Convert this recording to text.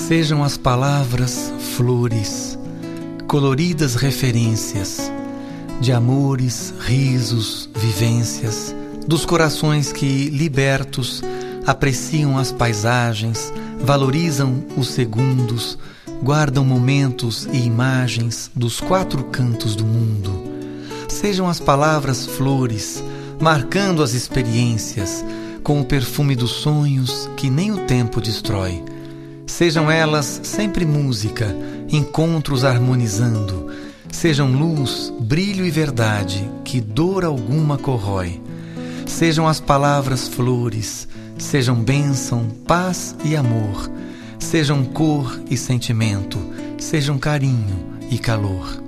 Sejam as palavras flores, coloridas referências de amores, risos, vivências, dos corações que, libertos, apreciam as paisagens, valorizam os segundos, guardam momentos e imagens dos quatro cantos do mundo. Sejam as palavras flores, marcando as experiências, com o perfume dos sonhos que nem o tempo destrói. Sejam elas sempre música, encontros harmonizando. Sejam luz, brilho e verdade, que dor alguma corrói. Sejam as palavras flores, sejam bênção, paz e amor. Sejam cor e sentimento, sejam carinho e calor.